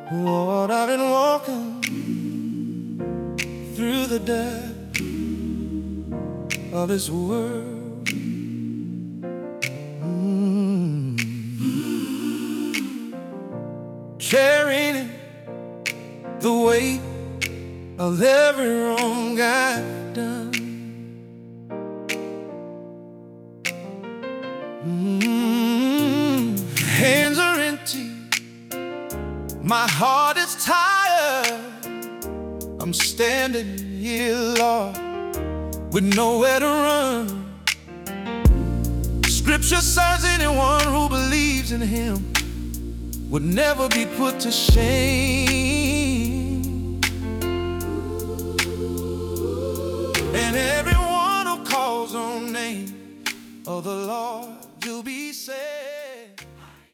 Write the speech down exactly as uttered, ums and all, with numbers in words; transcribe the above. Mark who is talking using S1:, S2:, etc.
S1: Lord, I've been walking through the depths of this world, mm. carrying the weight of every wrong I've done. mm. Hands are empty, my heart is tired. I'm standing here, Lord, with nowhere to run. Scripture says anyone who believes in Him would never be put to shame. And everyone who calls on the name of the Lord, you'll be saved.